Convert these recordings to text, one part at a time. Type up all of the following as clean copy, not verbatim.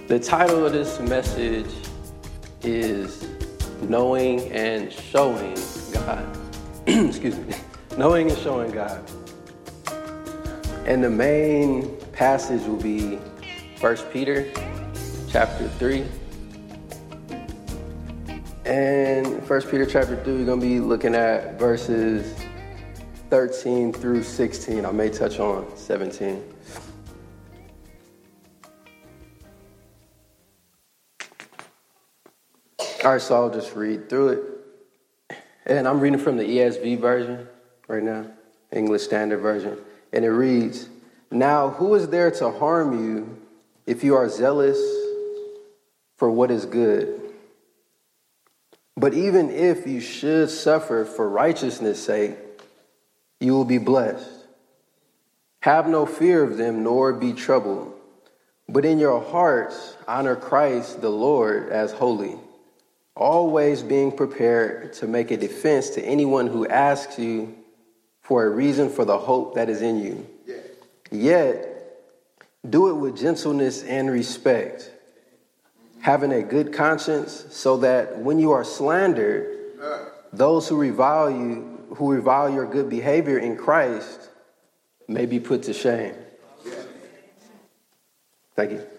The title of this message is Knowing and Showing God. Excuse me. Knowing and Showing God. And the main passage will be 1 Peter chapter 3. And 1 Peter chapter 3, we're going to be looking at verses 13 through 16. I may touch on 17. All right, so I'll just read through it. And I'm reading from the ESV version right now, English Standard Version. And it reads, "Now who is there to harm you if you are zealous for what is good? But even if you should suffer for righteousness' sake, you will be blessed. Have no fear of them, nor be troubled. But in your hearts honor Christ the Lord as holy, always being prepared to make a defense to anyone who asks you for a reason for the hope that is in you. Yet, do it with gentleness and respect, having a good conscience, so that when you are slandered, those who revile your good behavior in Christ may be put to shame." Thank you.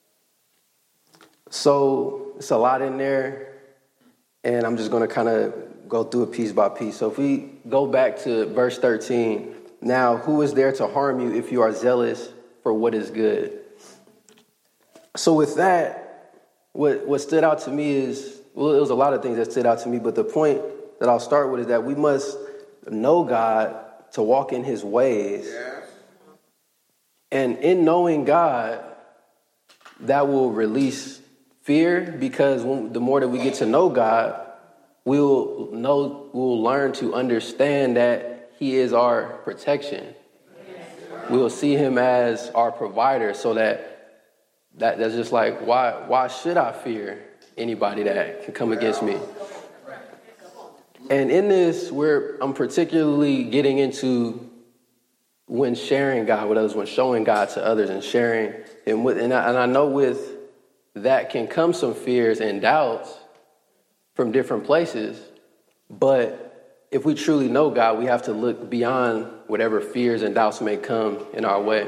So it's a lot in there, and I'm just going to kind of go through it piece by piece. So if we go back to verse 13, "Now who is there to harm you if you are zealous for what is good?" So with that, what stood out to me is, well, it was a lot of things that stood out to me, but the point that I'll start with is that we must know God to walk in his ways. Yes. And in knowing God, that will release fear, because the more that we get to know God, we'll learn to understand that he is our protection. We'll see him as our provider, so that's just like, why should I fear anybody that can come against me? And in this, I'm particularly getting into when sharing God with others, when showing God to others and sharing him with, and I know with that can come some fears and doubts from different places. But if we truly know God, we have to look beyond whatever fears and doubts may come in our way.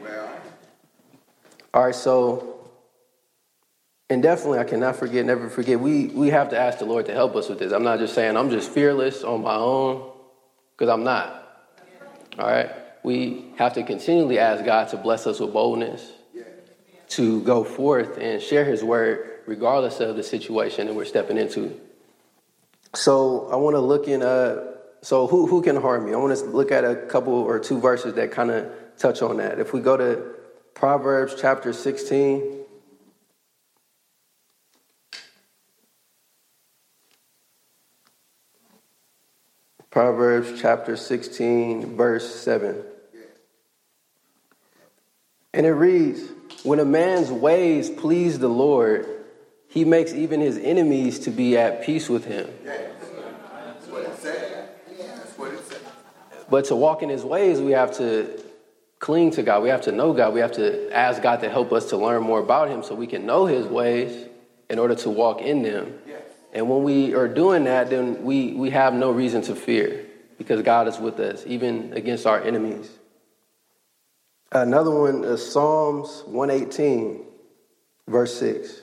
All right, so, and definitely I cannot never forget, we have to ask the Lord to help us with this. I'm not just saying I'm just fearless on my own, because I'm not. All right, we have to continually ask God to bless us with boldness, to go forth and share his word regardless of the situation that we're stepping into. So I want to look in, so who can harm you? I want to look at a couple or two verses that kind of touch on that. If we go to Proverbs chapter 16. Proverbs chapter 16, verse 7. And it reads, "When a man's ways please the Lord, he makes even his enemies to be at peace with him." That's what it said. But to walk in his ways, we have to cling to God. We have to know God. We have to ask God to help us to learn more about him so we can know his ways in order to walk in them. And when we are doing that, then we have no reason to fear, because God is with us, even against our enemies. Another one is Psalms 118, verse 6.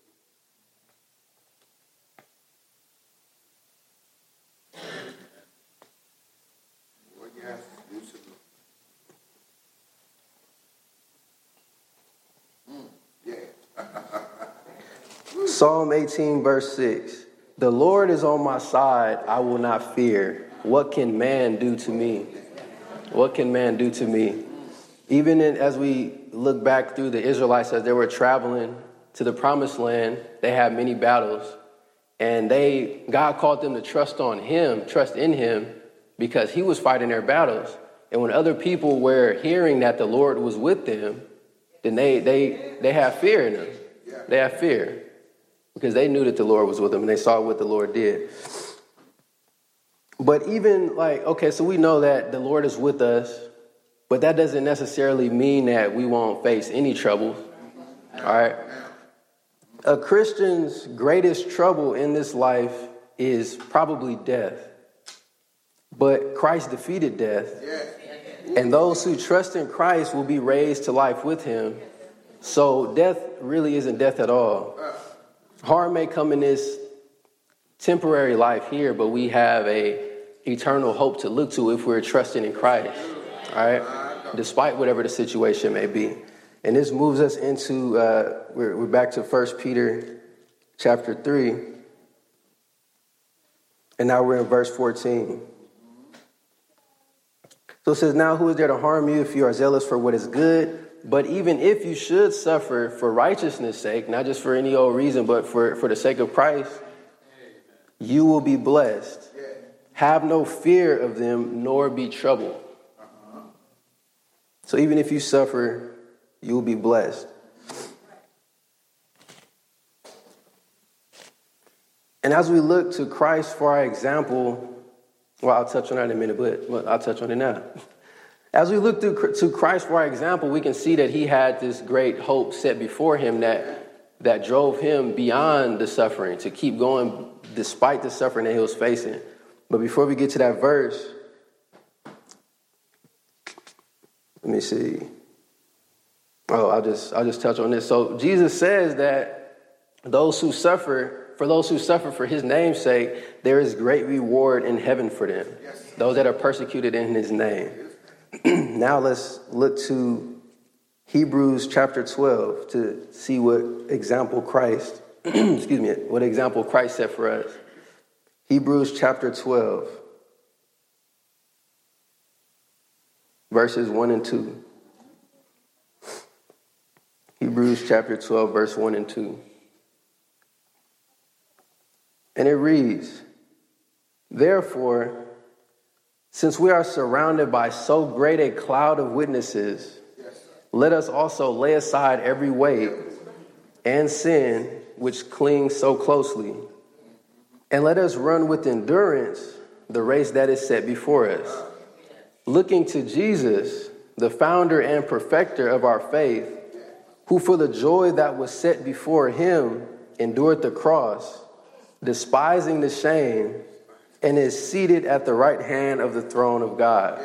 Psalm 18, verse 6. "The Lord is on my side, I will not fear. What can man do to me?" What can man do to me? Even as we look back through the Israelites as they were traveling to the promised land, they had many battles. And God called them to trust in him, because he was fighting their battles. And when other people were hearing that the Lord was with them, then they have fear in them. They have fear, because they knew that the Lord was with them and they saw what the Lord did. But even so we know that the Lord is with us, but that doesn't necessarily mean that we won't face any troubles. All right. A Christian's greatest trouble in this life is probably death. But Christ defeated death. And those who trust in Christ will be raised to life with him. So death really isn't death at all. Harm may come in this temporary life here, but we have a eternal hope to look to if we're trusting in Christ. All right? Despite whatever the situation may be. And this moves us into, we're back to 1 Peter chapter 3. And now we're in verse 14. So it says, now who is there to harm you if you are zealous for what is good? But even if you should suffer for righteousness' sake, not just for any old reason, but for the sake of Christ, you will be blessed. Have no fear of them, nor be troubled. So even if you suffer, you will be blessed. And as we look to Christ for our example, well, I'll touch on that in a minute, but I'll touch on it now. As we look to Christ for our example, we can see that he had this great hope set before him that drove him beyond the suffering, to keep going despite the suffering that he was facing. But before we get to that verse, let me see. Oh, I'll just touch on this. So Jesus says that for those who suffer for his name's sake, there is great reward in heaven for them. Yes. Those that are persecuted in his name. Now let's look to Hebrews chapter 12 to see what example Christ, what example Christ set for us. Hebrews chapter 12, verses 1 and 2. Hebrews chapter 12, verse 1 and 2. And it reads, therefore, since we are surrounded by so great a cloud of witnesses, let us also lay aside every weight and sin which clings so closely. And let us run with endurance the race that is set before us, looking to Jesus, the founder and perfecter of our faith, who for the joy that was set before him endured the cross, despising the shame, and is seated at the right hand of the throne of God.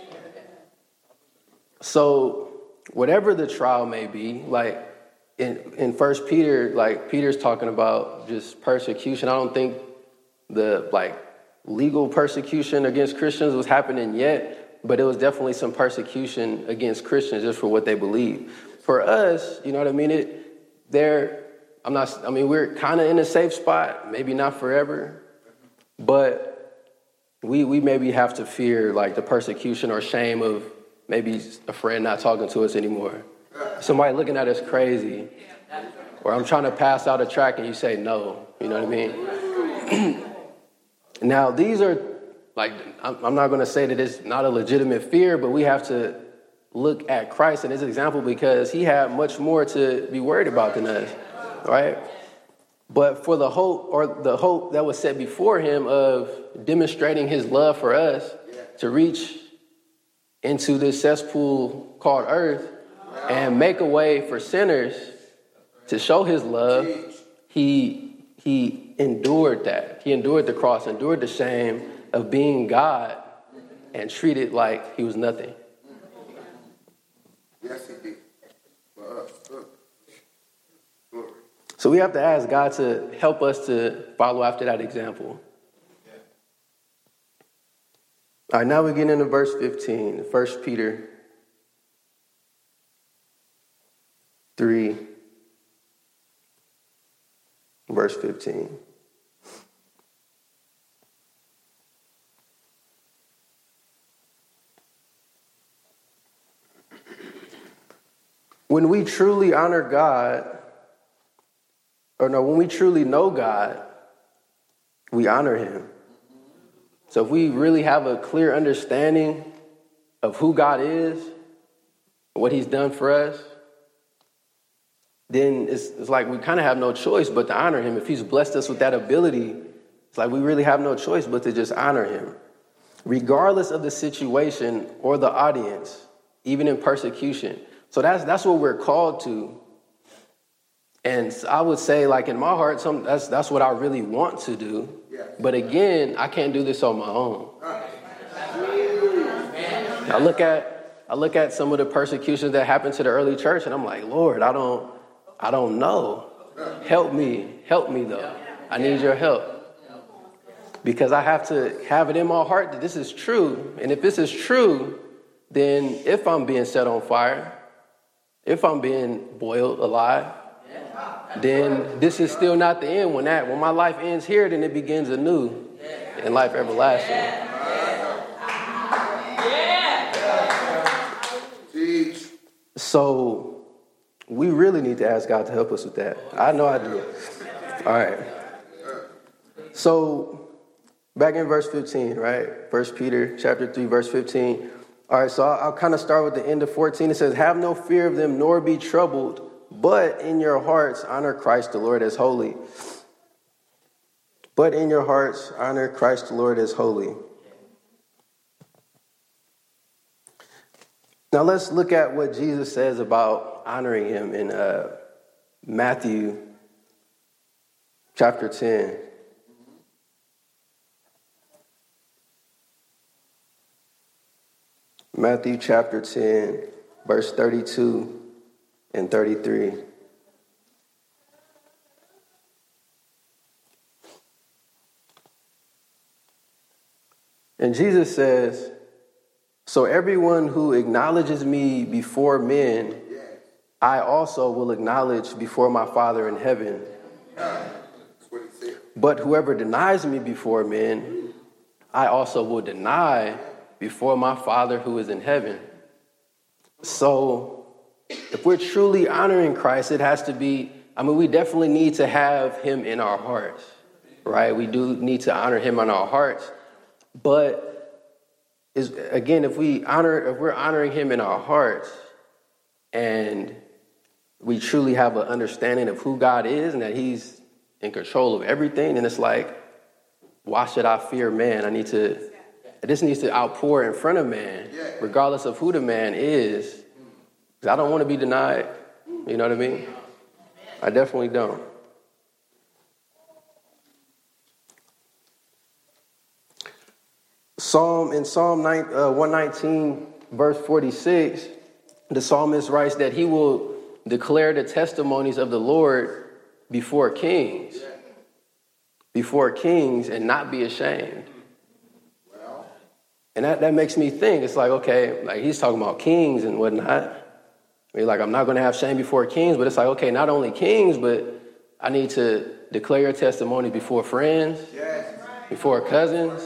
So whatever the trial may be, like in 1 Peter, like Peter's talking about just persecution. I don't think the legal persecution against Christians was happening yet, but it was definitely some persecution against Christians just for what they believe. For us, you know what I mean? We're kind of in a safe spot, maybe not forever, but we maybe have to fear like the persecution or shame of maybe a friend not talking to us anymore. Somebody looking at us crazy, or I'm trying to pass out a track and you say no, you know what I mean? Now, these are I'm not going to say that it's not a legitimate fear, but we have to look at Christ and his example because he had much more to be worried about than us, right? But for the hope that was set before him of demonstrating his love for us to reach into this cesspool called earth and make a way for sinners to show his love, he endured that. He endured the cross, endured the shame of being God and treated like he was nothing. Yes, he did. So we have to ask God to help us to follow after that example. All right, now we get into verse 15, 1 Peter 3, verse 15. When we truly honor God, when we truly know God, we honor him. So if we really have a clear understanding of who God is, what he's done for us, then it's like we kind of have no choice but to honor him. If he's blessed us with that ability, it's like we really have no choice but to just honor him. Regardless of the situation or the audience, even in persecution. So that's what we're called to. And I would say, like, in my heart, that's what I really want to do. But again, I can't do this on my own. I look at some of the persecutions that happened to the early church, and I'm like, Lord, I don't know. Help me though. I need your help. Because I have to have it in my heart that this is true. And if this is true, then if I'm being set on fire, if I'm being boiled alive, then this is still not the end. When my life ends here, then it begins anew in life everlasting. So we really need to ask God to help us with that. I know I do. All right. So back in verse 15, right? 1 Peter chapter 3, verse 15. All right, so I'll kind of start with the end of 14. It says, have no fear of them, nor be troubled, but in your hearts honor Christ the Lord as holy. But in your hearts honor Christ the Lord as holy. Now let's look at what Jesus says about honoring him in Matthew chapter 10. Matthew chapter 10, verse 32 and 33. And Jesus says, so everyone who acknowledges me before men, I also will acknowledge before my Father in heaven. But whoever denies me before men, I also will deny before my Father who is in heaven. So if we're truly honoring Christ, it has to be, we definitely need to have him in our hearts, right? We do need to honor him in our hearts. But if we're honoring him in our hearts and we truly have an understanding of who God is and that he's in control of everything, and it's like, why should I fear man? This needs to outpour in front of man, regardless of who the man is. Because I don't want to be denied. You know what I mean? I definitely don't. In Psalm 119, verse 46, the psalmist writes that he will declare the testimonies of the Lord before kings and not be ashamed. And that makes me think, it's like, okay, like he's talking about kings and whatnot. I'm not going to have shame before kings, but it's like, okay, not only kings, but I need to declare your testimony before friends, before cousins,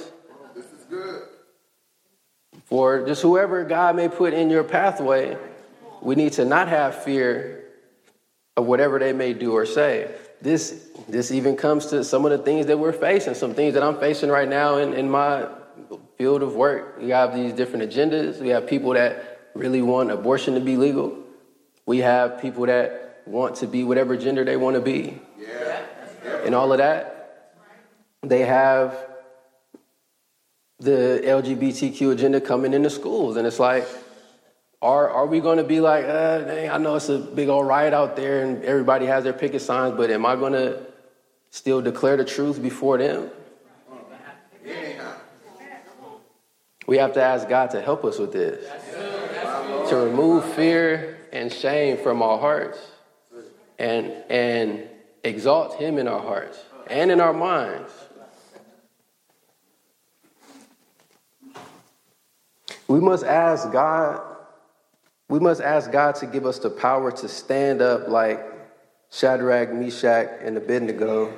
for just whoever God may put in your pathway. We need to not have fear of whatever they may do or say. This even comes to some of the things that we're facing, some things that I'm facing right now in my field of work. We have these different agendas. We have people that really want abortion to be legal. We have people that want to be whatever gender they want to be. And all of that. They have the LGBTQ agenda coming into schools. And it's like, are we going to be like, dang, I know it's a big old riot out there and everybody has their picket signs, but am I going to still declare the truth before them? We have to ask God to help us with this, to remove fear and shame from our hearts and exalt him in our hearts and in our minds. We must ask God to give us the power to stand up like Shadrach, Meshach, and Abednego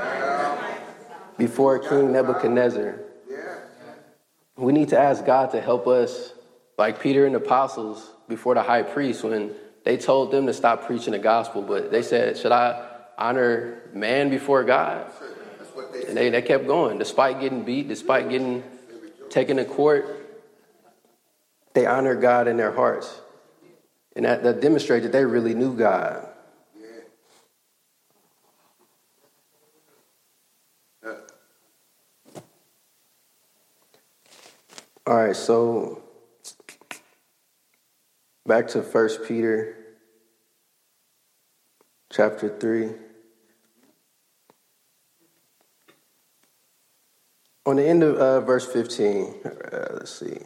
before King Nebuchadnezzar. We need to ask God to help us, like Peter and the apostles before the high priest, when they told them to stop preaching the gospel, but they said, should I honor man before God? And they kept going, despite getting beat, despite getting taken to court. They honored God in their hearts. And that demonstrated that they really knew God. All right, so back to 1 Peter chapter 3. On the end of verse 15, let's see.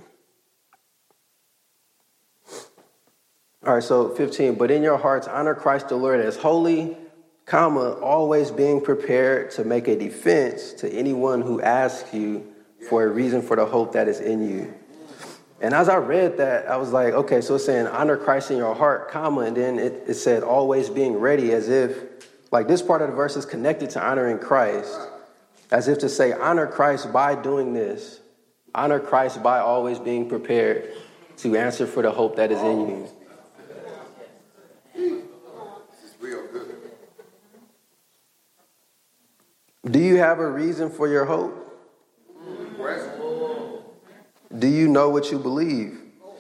All right, so 15, but in your hearts honor Christ the Lord as holy, comma, always being prepared to make a defense to anyone who asks you for a reason for the hope that is in you. And as I read that, I was like, okay, so it's saying honor Christ in your heart, comma, and then it said always being ready, as if, like, this part of the verse is connected to honoring Christ, as if to say honor Christ by doing this, honor Christ by always being prepared to answer for the hope that is in you. Do you have a reason for your hope? Do you know what you believe?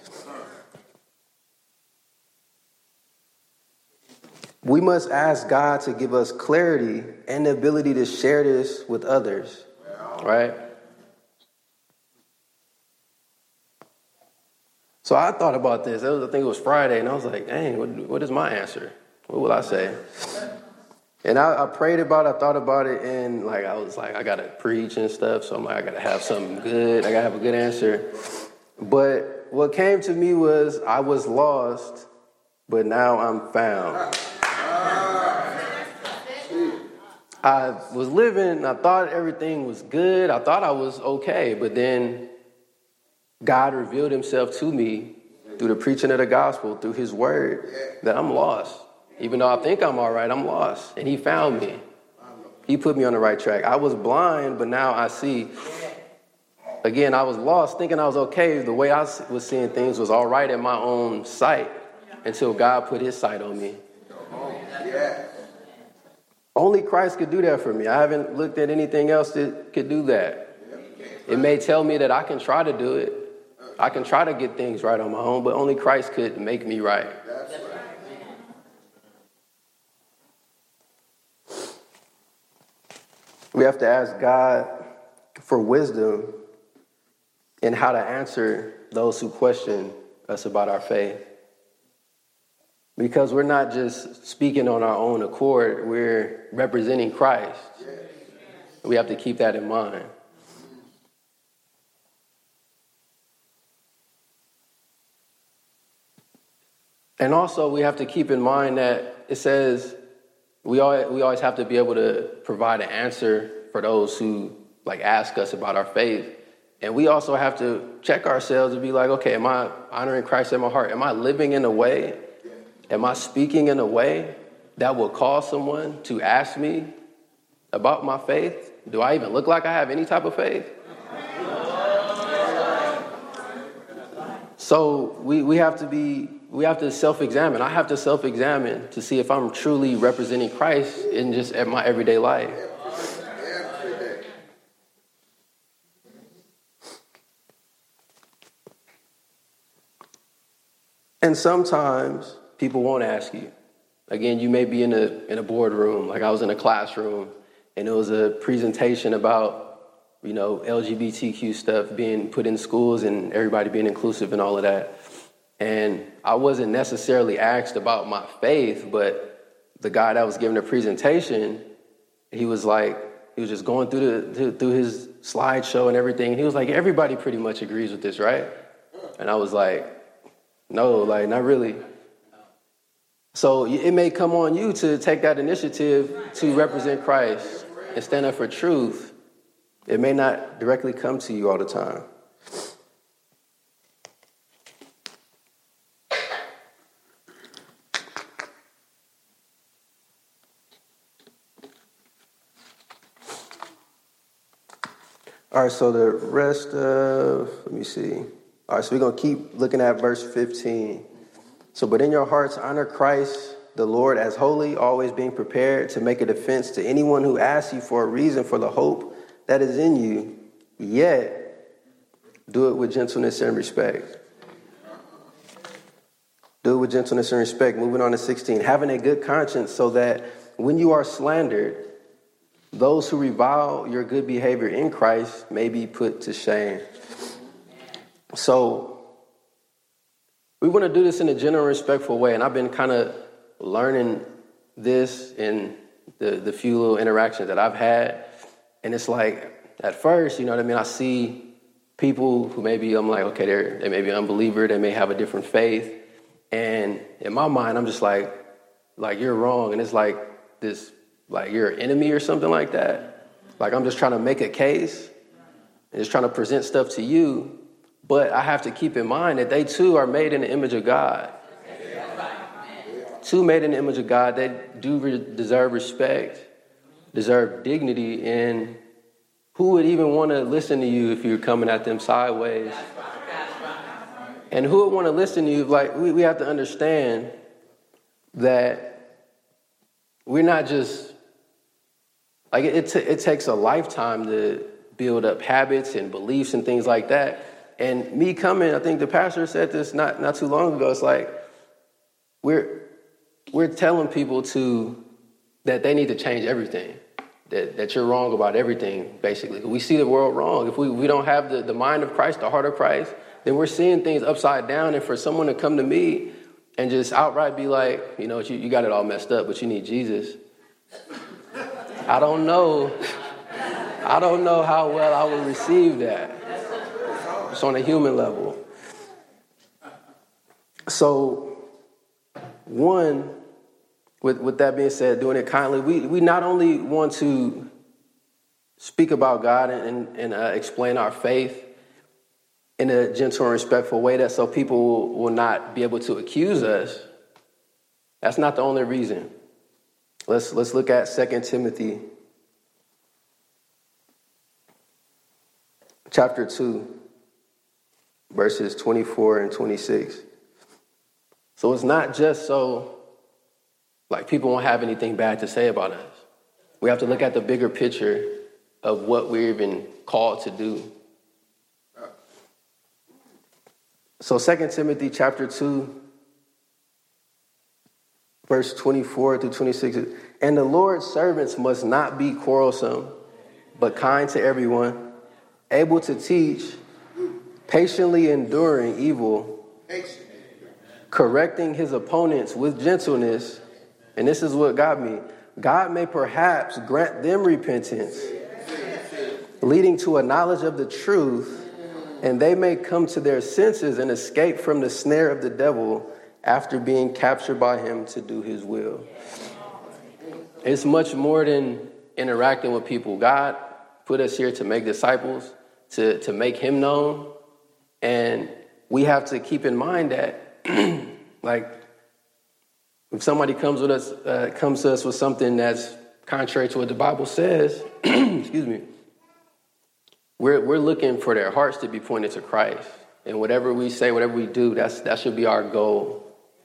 We must ask God to give us clarity and the ability to share this with others, right? So I thought about this. I think it was Friday, and I was like, dang, what is my answer? What will I say? And I prayed about it, I thought about it, and I was like, I got to preach and stuff, so I'm like, I got to have something good. I got to have a good answer. But what came to me was I was lost, but now I'm found. I was living, I thought everything was good. I thought I was okay, but then God revealed himself to me through the preaching of the gospel, through his word, that I'm lost. Even though I think I'm all right, I'm lost. And he found me. He put me on the right track. I was blind, but now I see. Again, I was lost, thinking I was okay. The way I was seeing things was all right in my own sight until God put his sight on me. Only Christ could do that for me. I haven't looked at anything else that could do that. It may tell me that I can try to do it. I can try to get things right on my own, but only Christ could make me right. We have to ask God for wisdom in how to answer those who question us about our faith. Because we're not just speaking on our own accord, we're representing Christ. We have to keep that in mind. And also we have to keep in mind that it says we always have to be able to provide an answer for those who ask us about our faith. And we also have to check ourselves and be like, okay, am I honoring Christ in my heart? Am I living in a way? Am I speaking in a way that will cause someone to ask me about my faith? Do I even look like I have any type of faith? So we have to self-examine. I have to self-examine to see if I'm truly representing Christ in just at my everyday life. And sometimes people won't ask you. Again, you may be in a boardroom, like I was in a classroom, and it was a presentation about, LGBTQ stuff being put in schools and everybody being inclusive and all of that. And I wasn't necessarily asked about my faith, but the guy that was giving the presentation, he was just going through his slideshow and everything. And he was like, everybody pretty much agrees with this, right? And I was like, no, not really. So it may come on you to take that initiative to represent Christ and stand up for truth. It may not directly come to you all the time. All right, so the rest of, let me see. All right, so we're going to keep looking at verse 15. So, but in your hearts, honor Christ, the Lord, as holy, always being prepared to make a defense to anyone who asks you for a reason for the hope that is in you, yet do it with gentleness and respect. Do it with gentleness and respect. Moving on to 16. Having a good conscience so that when you are slandered, those who revile your good behavior in Christ may be put to shame. So we want to do this in a gentle, respectful way. And I've been kind of learning this in the few little interactions that I've had. And it's like, at first, you know what I mean, I see people who maybe I'm like, okay, they may be an unbeliever, they may have a different faith. And in my mind, I'm just like you're wrong. And it's like this, like you're an enemy or something like that. Like I'm just trying to make a case and just trying to present stuff to you. But I have to keep in mind that they too are made in the image of God. Two made in the image of God, they do deserve respect, deserve dignity, and who would even want to listen to you if you're coming at them sideways? And who would want to listen to you? Like we have to understand that we're not just, like it takes a lifetime to build up habits and beliefs and things like that. And me coming, I think the pastor said this not too long ago, it's like we're telling people that they need to change everything, that you're wrong about everything, basically. We see the world wrong. If we don't have the mind of Christ, the heart of Christ, then we're seeing things upside down. And for someone to come to me and just outright be like, you know, you got it all messed up, but you need Jesus. I don't know how well I would receive that. It's on a human level. So, one, with that being said, doing it kindly, we not only want to speak about God and explain our faith in a gentle and respectful way, that so people will not be able to accuse us. That's not the only reason. Let's look at 2 Timothy chapter 2, verses 24 and 26. So it's not just so like people won't have anything bad to say about us. We have to look at the bigger picture of what we're even called to do. So 2 Timothy chapter 2, verse 24 through 26. And the Lord's servants must not be quarrelsome, but kind to everyone, able to teach, patiently enduring evil, correcting his opponents with gentleness. And this is what got me. God may perhaps grant them repentance, leading to a knowledge of the truth, and they may come to their senses and escape from the snare of the devil after being captured by him to do his will. It's much more than interacting with people. God put us here to make disciples, to make him known. And we have to keep in mind that, like, if somebody comes to us with something that's contrary to what the Bible says, excuse me, we're looking for their hearts to be pointed to Christ. And whatever we say, whatever we do, that should be our goal.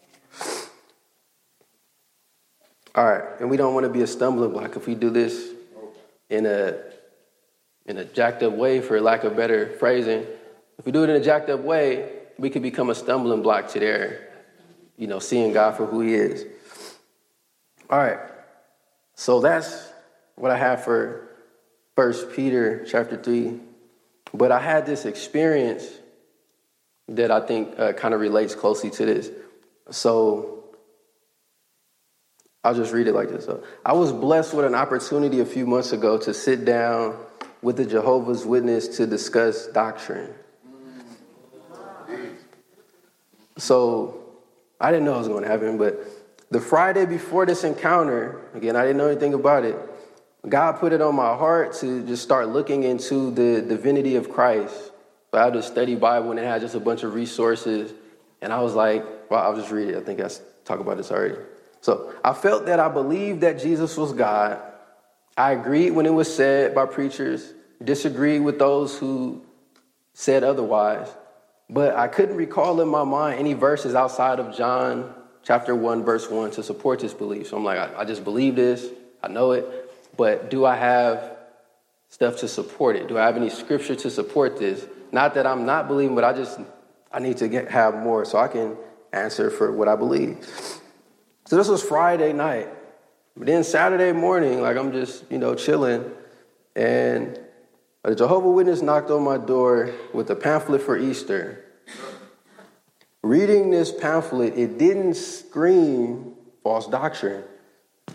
All right, and we don't want to be a stumbling block if we do this in a jacked up way, for lack of better phrasing. If we do it in a jacked up way, we could become a stumbling block to their, seeing God for who he is. All right, so that's what I have for 1 Peter chapter 3. But I had this experience that I think kind of relates closely to this. So I'll just read it like this. So, I was blessed with an opportunity a few months ago to sit down with the Jehovah's Witness to discuss doctrine. So I didn't know it was going to happen, but the Friday before this encounter, again, I didn't know anything about it. God put it on my heart to just start looking into the divinity of Christ. So I had to study Bible, and it had just a bunch of resources. And I was like, well, I'll just read it. I think I talked about this already. So I felt that I believed that Jesus was God. I agreed when it was said by preachers, disagreed with those who said otherwise. But I couldn't recall in my mind any verses outside of John chapter 1, verse 1 to support this belief. So I'm like, I just believe this. I know it. But do I have stuff to support it? Do I have any scripture to support this? Not that I'm not believing, but I need to have more so I can answer for what I believe. So this was Friday night. But then Saturday morning, like I'm just, chilling. And a Jehovah's Witness knocked on my door with a pamphlet for Easter. Reading this pamphlet, it didn't scream false doctrine.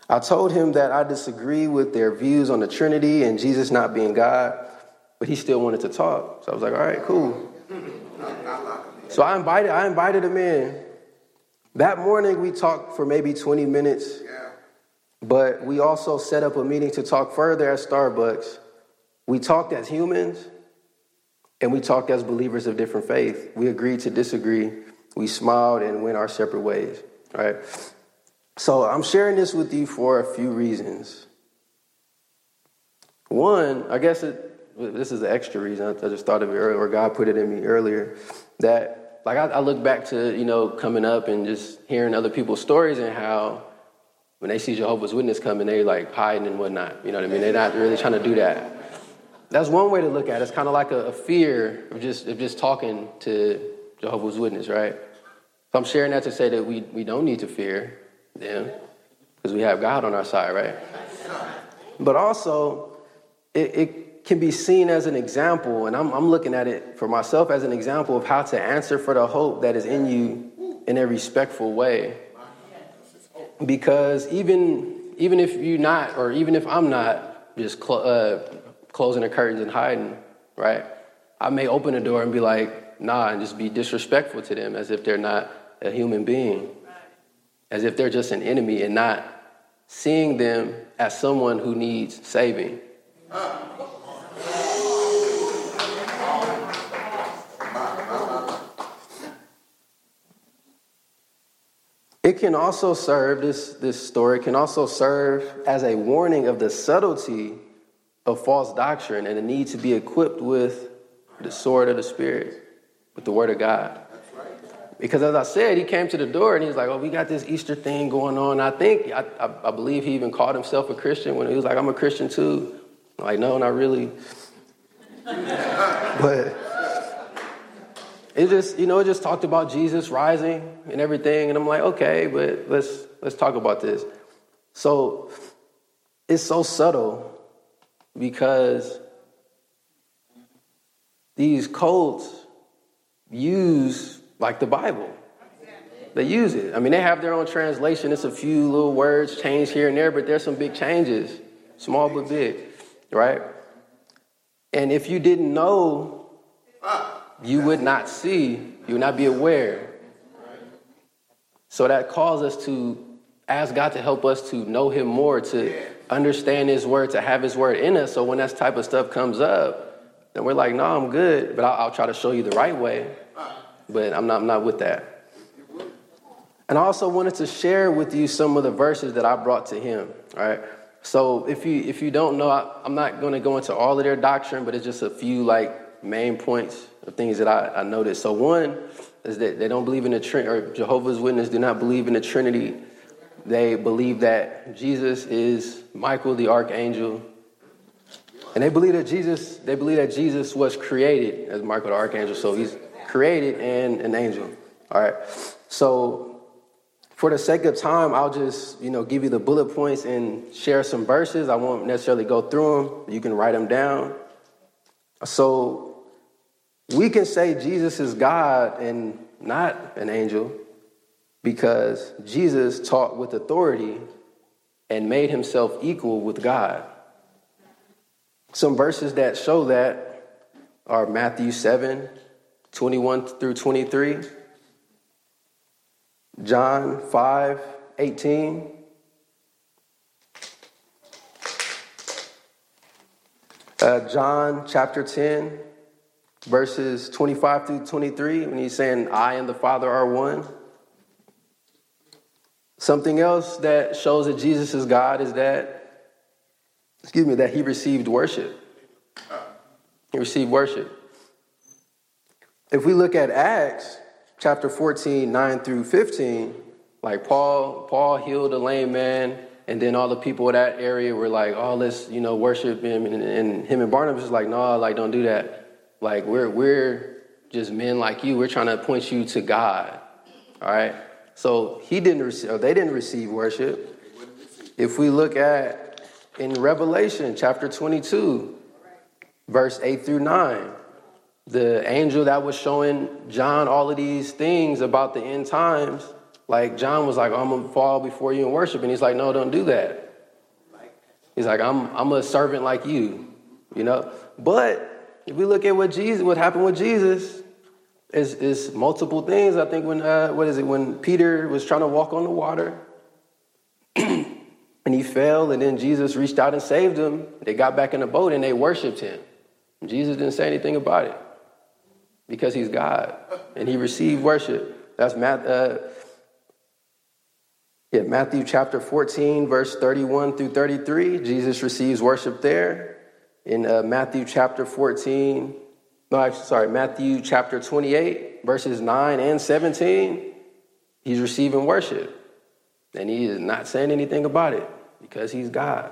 I told him that I disagree with their views on the Trinity and Jesus not being God, but he still wanted to talk. So I was like, all right, cool. So I invited him in. That morning we talked for maybe 20 minutes, but we also set up a meeting to talk further at Starbucks. We talked as humans and we talked as believers of different faith. We agreed to disagree. We smiled and went our separate ways, all right? So I'm sharing this with you for a few reasons. One, I guess this is an extra reason. I just thought of it earlier, or God put it in me earlier, that like I look back to, coming up and just hearing other people's stories and how when they see Jehovah's Witness coming, they like hiding and whatnot. You know what I mean? They're not really trying to do that. That's one way to look at it. It's kind of like a fear of just talking to Jehovah's Witness, right? So I'm sharing that to say that we don't need to fear them because we have God on our side, right? But also, it can be seen as an example, and I'm looking at it for myself as an example of how to answer for the hope that is in you in a respectful way. Because even if you're not, or even if I'm not just closing the curtains and hiding, right? I may open the door and be like, nah, and just be disrespectful to them as if they're not a human being, as if they're just an enemy and not seeing them as someone who needs saving. It can also serve, this story can also serve as a warning of the subtlety of false doctrine and the need to be equipped with the sword of the Spirit, with the word of God. Because as I said, he came to the door and he was like, oh, we got this Easter thing going on. I believe he even called himself a Christian when he was like, I'm a Christian too. I'm like, no, not really. But it just talked about Jesus rising and everything. And I'm like, okay, but let's talk about this. So it's so subtle because these cults use like the Bible. They use it. I mean, they have their own translation. It's a few little words changed here and there, but there's some big changes, small but big, right? And if you didn't know, you would not see, you would not be aware. So that calls us to ask God to help us to know him more, to understand his word, to have his word in us. So when that type of stuff comes up, then we're like, no, I'm good, but I'll try to show you the right way. But I'm not with that. And I also wanted to share with you some of the verses that I brought to him, all right? So if you don't know, I'm not going to go into all of their doctrine, but it's just a few like main points of things that I noticed. So one is that they don't believe in the Trinity, or Jehovah's Witnesses do not believe in the Trinity. They believe that Jesus is Michael the archangel. And they believe that Jesus was created as Michael the archangel. So he's created and an angel. All right. So for the sake of time, I'll just, give you the bullet points and share some verses. I won't necessarily go through them. You can write them down. So we can say Jesus is God and not an angel because Jesus taught with authority and made himself equal with God. Some verses that show that are Matthew 7:21 through 23, John 5:18, John chapter 10, verses 25 through 23, when he's saying, I and the Father are one. Something else that shows that Jesus is God is that he received worship. He received worship. If we look at Acts chapter 14, 9 through 15, like Paul healed a lame man, and then all the people of that area were like, oh, let's, worship him. And him and Barnabas was like, no, like, don't do that. Like, we're just men like you. We're trying to point you to God. All right. So they didn't receive worship. If we look at in Revelation chapter 22, verse 8 through 9, the angel that was showing John all of these things about the end times, Like John was like, I'm going to fall before you and worship. And he's like, no, don't do that. He's like, I'm a servant like you, you know. But if we look at what happened with Jesus, is multiple things. I think when Peter was trying to walk on the water and he fell, and then Jesus reached out and saved him, they got back in the boat and they worshiped him. Jesus didn't say anything about it because he's God and he received worship. That's Matthew chapter 14, verse 31 through 33. Jesus receives worship there. In Matthew chapter 28, verses 9 and 17, he's receiving worship. And he is not saying anything about it because he's God.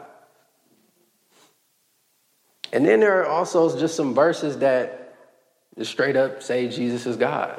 And then there are also just some verses that just straight up say Jesus is God.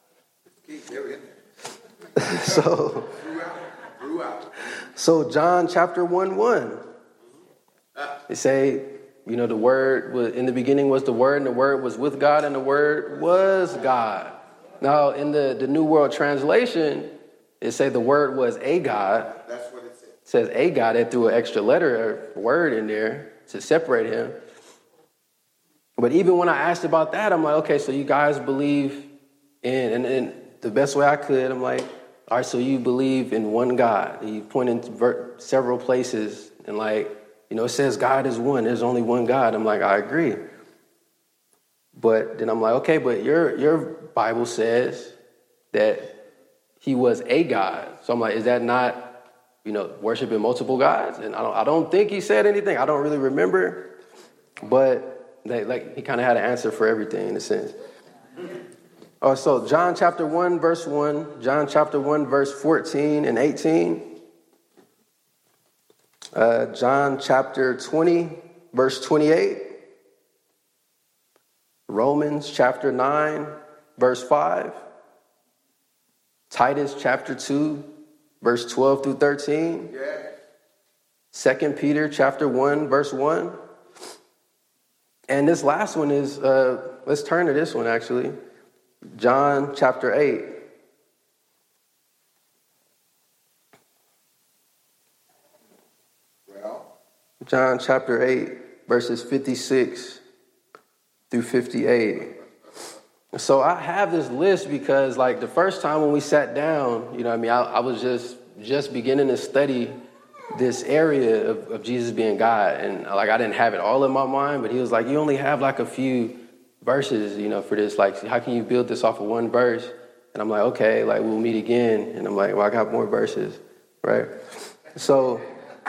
So John chapter 1:1, they say, you know, the Word was in the beginning was the Word, and the Word was with God, and the Word was God. Now, in the New World Translation, it say the Word was a God. That's what it says. It says a God. They threw an extra letter or word in there to separate him. But even when I asked about that, I'm like, okay, so you guys believe in, and the best way I could, I'm like, all right, so you believe in one God. And you point in several places and like, you know, it says God is one. There's only one God. I'm like, I agree. But then I'm like, okay, but your Bible says that he was a God. So I'm like, is that not, you know, worshiping multiple gods? And I don't think he said anything. I don't really remember. But he kind of had an answer for everything in a sense. So John chapter 1, verse 1, John chapter 1, verse 14 and 18. John chapter 20, verse 28. Romans chapter 9, verse 5. Titus chapter 2, verse 12 through 13. Yeah. 2 Peter chapter 1, verse 1. And this last one is, let's turn to this one actually. John chapter 8. Well, John chapter 8, verses 56 through 58. So I have this list because like the first time when we sat down, you know what I mean, I was just beginning to study this area of Jesus being God. And like I didn't have it all in my mind, but he was like, you only have like a few verses, you know, for this. Like, how can you build this off of one verse? And I'm like, okay, like we'll meet again. And I'm like, well, I got more verses, right? So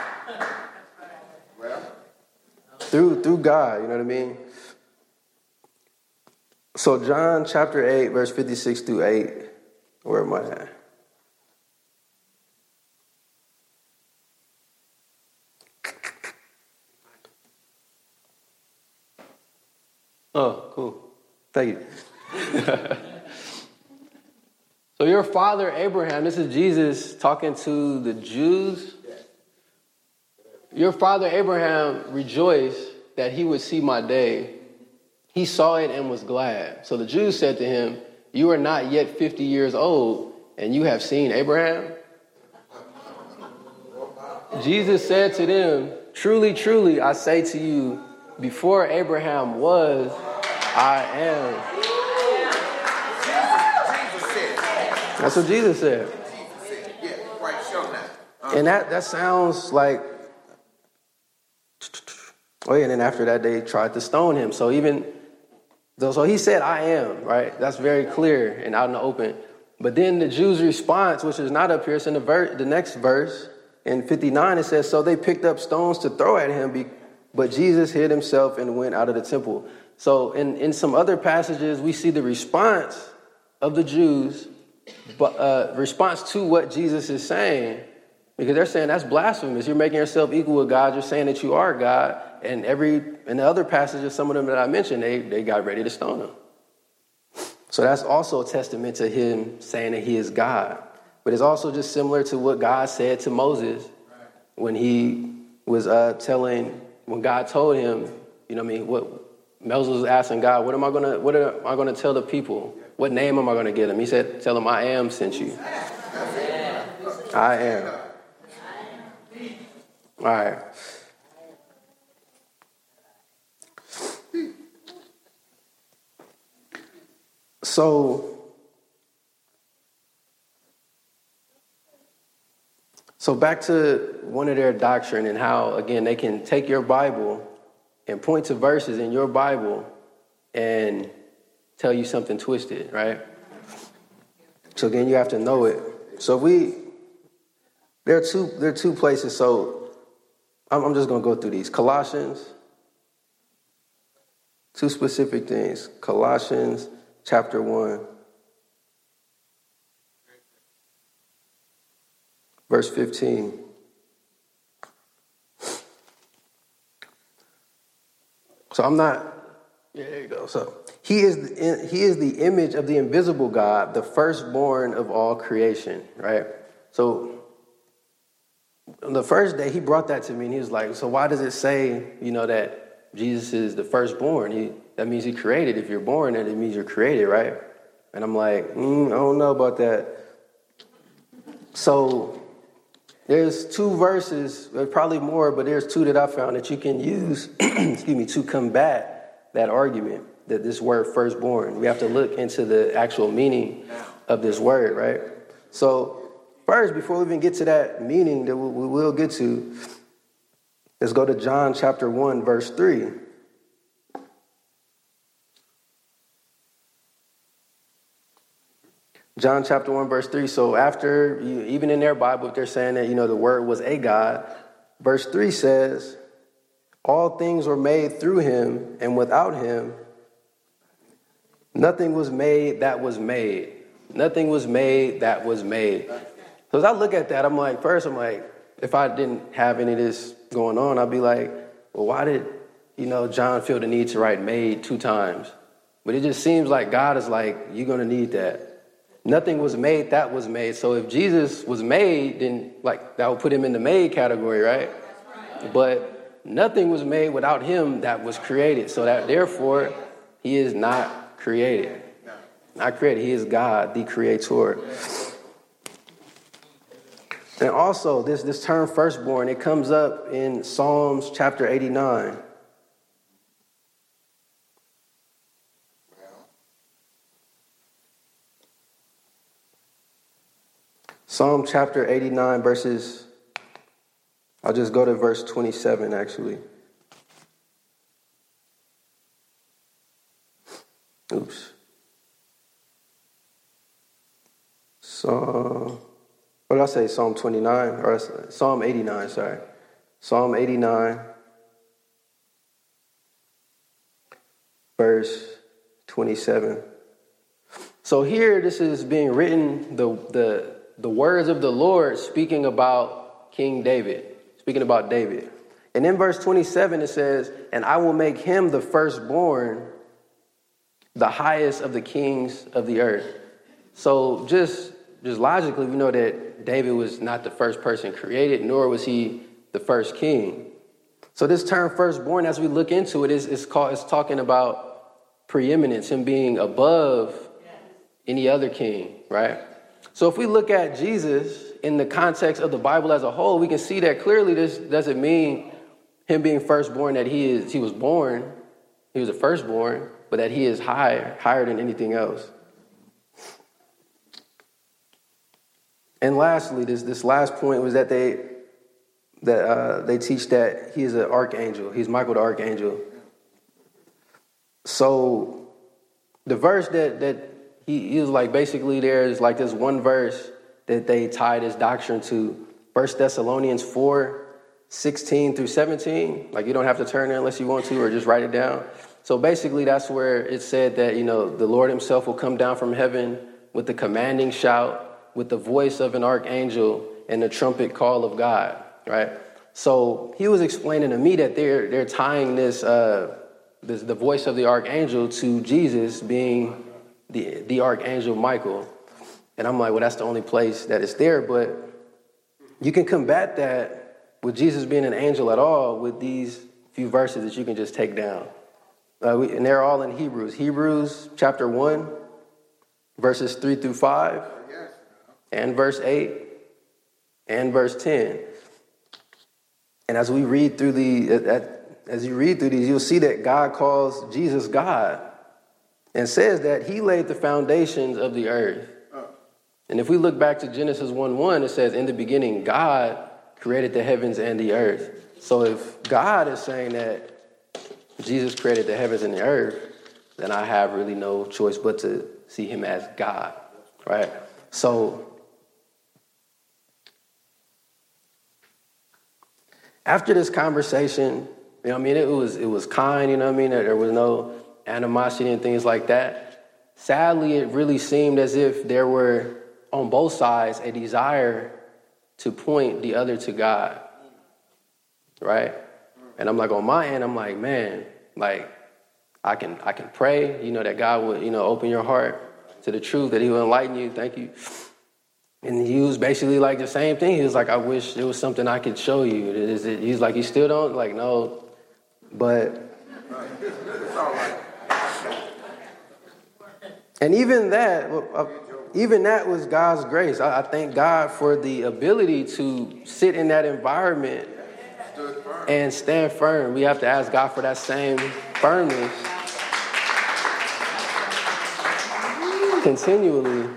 through God, you know what I mean? So John chapter 8, verse 56 through 8. Where am I at? Oh, cool. Thank you. So your father Abraham, this is Jesus talking to the Jews. Your father Abraham rejoiced that he would see my day. He saw it and was glad. So the Jews said to him, you are not yet 50 years old, and you have seen Abraham? Jesus said to them, truly, truly, I say to you, before Abraham was, I am. Jesus said. That's what Jesus said. Yeah, right, show now. And that sounds like, oh yeah, and then after that they tried to stone him. So he said, I am, right? That's very clear and out in the open. But then the Jews' response, which is not up here, it's in the next verse, in 59, it says, so they picked up stones to throw at him, but Jesus hid himself and went out of the temple. So in some other passages, we see the response of the Jews, but response to what Jesus is saying, because they're saying that's blasphemous. You're making yourself equal with God. You're saying that you are God. And in the other passages, some of them that I mentioned, they got ready to stone him. So that's also a testament to him saying that he is God. But it's also just similar to what God said to Moses when he was when God told him, you know what I mean, what Moses was asking God, what am I gonna tell the people? What name am I gonna give them? He said, tell them I am sent you. I am. All right. So back to one of their doctrine and how, again, they can take your Bible and point to verses in your Bible and tell you something twisted, right? So again, you have to know it. So there are two places. So I'm just going to go through these. Colossians, two specific things. Colossians chapter 1, verse 15. So there you go. So he is the image of the invisible God, the firstborn of all creation, right? So on the first day, he brought that to me, and he was like, so why does it say, that Jesus is the firstborn? That means he created. If you're born, then it means you're created, right? And I'm like, I don't know about that. So there's two verses, there's probably more, but there's two that I found that you can use, to combat that argument, that this word firstborn. We have to look into the actual meaning of this word, right? So first, before we even get to that meaning that we will get to, let's go to John chapter 1, verse 3. John chapter 1, verse 3. So after, even in their Bible, if they're saying that, the word was a God, verse 3 says, all things were made through him, and without him, nothing was made that was made. Nothing was made that was made. So as I look at that, I'm like, if I didn't have any of this going on, I'd be like, well, why did, John feel the need to write made 2 times? But it just seems like God is like, you're going to need that. Nothing was made that was made. So if Jesus was made, then that would put him in the made category, right? But nothing was made without him that was created. So that therefore he is not created. Not created. He is God, the creator. And also this term firstborn, it comes up in Psalms chapter 89. Psalm chapter 89 verses, I'll just go to verse 27 actually. Oops. What did I say? Psalm 29 or Psalm 89, sorry. Psalm 89 verse 27. So here this is being written, the words of the Lord speaking about King David, speaking about David. And in verse 27 it says, and I will make him the firstborn, the highest of the kings of the earth. So just logically, we know that David was not the first person created, nor was he the first king. So this term firstborn, as we look into it, it's talking about preeminence, him being above any other king, right? So if we look at Jesus in the context of the Bible as a whole, we can see that clearly this doesn't mean him being firstborn that he was born, he was a firstborn, but that he is higher than anything else. And lastly, this last point was that they teach that he is an archangel. He's Michael the archangel. So the verse that he is like, basically there's like this one verse that they tie this doctrine to, 1 Thessalonians 4:16 through 17. Like you don't have to turn there unless you want to, or just write it down. So basically that's where it said that, the Lord himself will come down from heaven with the commanding shout, with the voice of an archangel and the trumpet call of God, right? So he was explaining to me that they're tying the voice of the archangel to Jesus being the archangel Michael. And I'm like, well, that's the only place that it's there. But you can combat that with Jesus being an angel at all with these few verses that you can just take down. And they're all in Hebrews. Hebrews chapter 1, verses 3 through 5. And verse 8, and verse 10. And as we read through these, you'll see that God calls Jesus God and says that he laid the foundations of the earth. And if we look back to Genesis 1:1, it says, in the beginning, God created the heavens and the earth. So if God is saying that Jesus created the heavens and the earth, then I have really no choice but to see him as God, right? So after this conversation, you know what I mean, it was kind, you know what I mean? There was no animosity and things like that. Sadly, it really seemed as if there were, on both sides, a desire to point the other to God, right? And I'm like, on my end, I'm like, man, like, I can pray, you know, that God would, you know, open your heart to the truth, that he will enlighten you. Thank you. And he was basically like the same thing. He was like, I wish there was something I could show you. He's like, you still don't? Like, no. But, and even that was God's grace. I thank God for the ability to sit in that environment and stand firm. We have to ask God for that same firmness continually.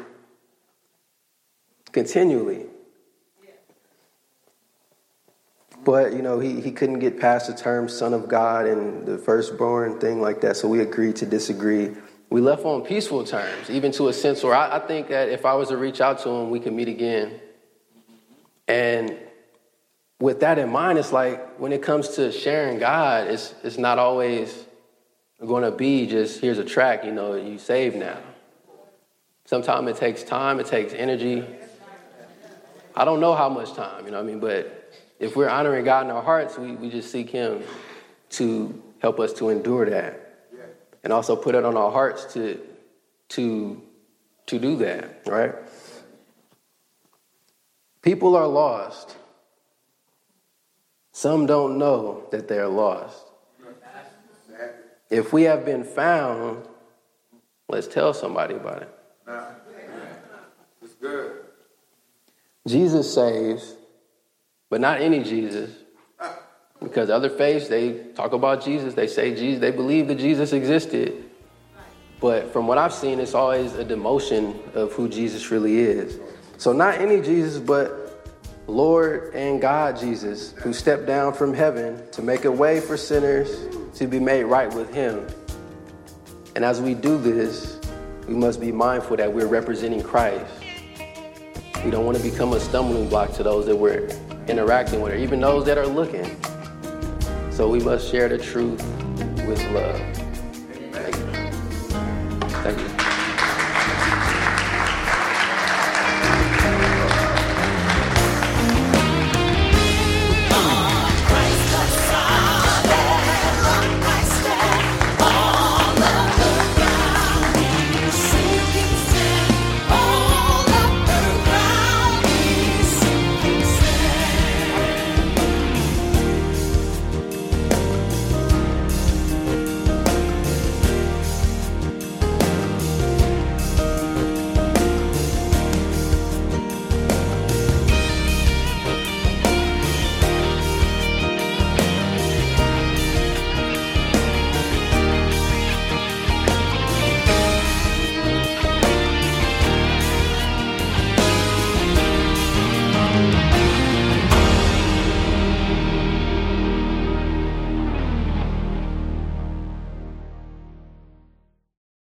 But, you know, he couldn't get past the term son of God and the firstborn thing like that. So we agreed to disagree. We left on peaceful terms, even to a sense where I think that if I was to reach out to him, we could meet again. And with that in mind, it's like when it comes to sharing God, it's not always going to be just, here's a track, you know, you saved now. Sometimes it takes time, it takes energy. I don't know how much time, you know what I mean? But if we're honoring God in our hearts, we just seek him to help us to endure that. And also put it on our hearts to do that, right? People are lost. Some don't know that they're lost. If we have been found, let's tell somebody about it. It's good. Jesus saves, but not any Jesus. Because other faiths, they talk about Jesus, they say Jesus, they believe that Jesus existed. But from what I've seen, it's always a demotion of who Jesus really is. So not any Jesus, but Lord and God Jesus, who stepped down from heaven to make a way for sinners to be made right with him. And as we do this, we must be mindful that we're representing Christ. We don't want to become a stumbling block to those that we're interacting with, or even those that are looking. So we must share the truth with love. Thank you.